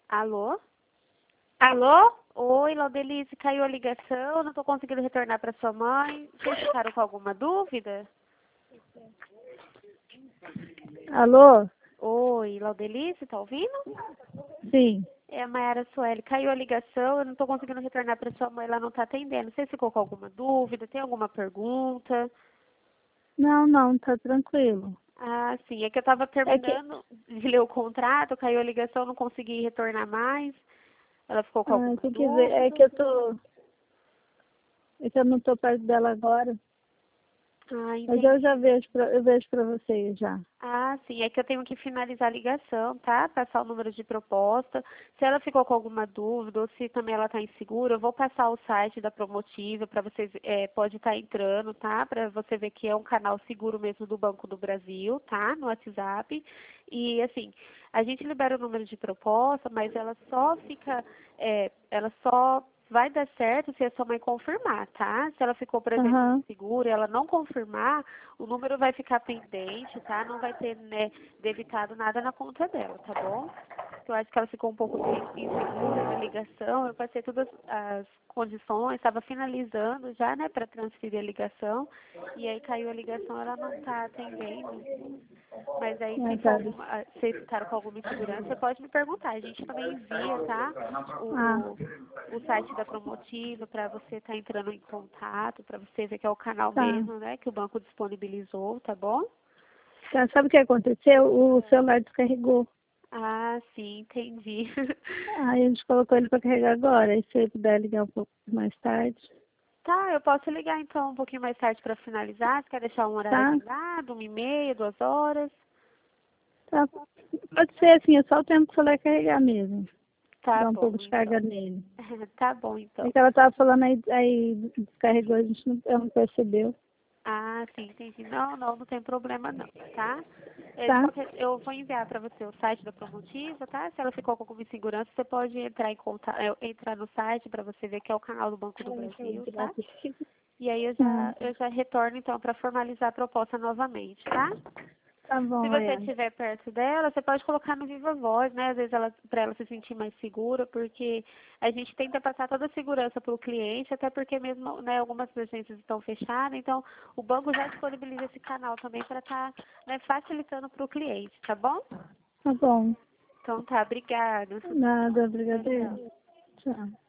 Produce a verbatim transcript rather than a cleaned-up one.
Alô? Alô? Oi, Laudelice, caiu a ligação, não estou conseguindo retornar para sua mãe. Vocês ficaram com alguma dúvida? Alô? Oi, Laudelice, tá ouvindo? Sim. É a Mayara Sueli. Caiu a ligação, eu não estou conseguindo retornar para sua mãe, ela não está atendendo. Você ficou com alguma dúvida? Tem alguma pergunta? Não, não, tá tranquilo. Ah, sim, é que eu estava É que, terminando de ler o contrato, caiu a ligação, não consegui retornar mais. Ela ficou com ah, alguma tem que ver, é dúvida? que eu tô, é que eu não tô perto dela agora, Ah, mas eu já entendi. vejo pra, eu vejo pra vocês já. Ah, sim, é que eu tenho que finalizar a ligação, tá? Passar o número de proposta. Se ela ficou com alguma dúvida ou se também ela está insegura, eu vou passar o site da Promotiva para vocês, é, pode estar entrando, tá? Para você ver que é um canal seguro mesmo do Banco do Brasil, tá? No WhatsApp. E assim, a gente libera o número de proposta, mas ela só fica, é, ela só vai dar certo se a sua mãe confirmar, tá? Se ela ficou, por exemplo, Aham, insegura e ela não confirmar, o número vai ficar pendente, tá? Não vai ter, né, debitado nada na conta dela, tá bom? Eu acho que ela ficou um pouco insegura na ligação. Eu passei todas as condições, estava finalizando já, né, para transferir a ligação. E aí caiu a ligação, ela não está atendendo. Mas aí, se é, for tá. alguma, ah, vocês ficaram com alguma insegurança, você pode me perguntar. A gente também envia, tá? Ah, O, o site da Promotiva para você estar entrando em contato, para você ver que é o canal tá. mesmo, né, que o banco disponibilizou, tá bom? Tá, sabe o que aconteceu? O celular descarregou. Ah, sim, entendi. Aí a gente colocou ele pra carregar agora. Aí se você puder ligar um pouco mais tarde, Tá, eu posso ligar então um pouquinho mais tarde para finalizar. Você quer deixar um horário tá? agendado, uma e meia, duas horas? Tá. Pode ser assim, é só o tempo que o celular carregar mesmo. Tá Dar um bom, pouco de então. carga nele. Tá bom, É então. que ela tava falando aí, aí descarregou, a gente não, ela não percebeu. Ah, sim, entendi. Não, não, não tem problema não, tá? É, de Tá? qualquer, eu vou enviar para você o site da Promotiva, tá? Se ela ficou com alguma insegurança, você pode entrar em conta, é, entrar no site para você ver que é o canal do Banco do Brasil, tá? E aí eu Hum. já, eu já retorno então para formalizar a proposta novamente, tá? Tá Se bom, você é. estiver perto dela, você pode colocar no Viva Voz, né? Às vezes ela, para ela se sentir mais segura, porque a gente tenta passar toda a segurança para o cliente, até porque mesmo, né, algumas agências estão fechadas, então o banco já disponibiliza esse canal também para estar, né, facilitando para o cliente, tá bom? Tá bom. Então tá, obrigada. Nada, Tchau, brigadeiro. tchau. Tchau.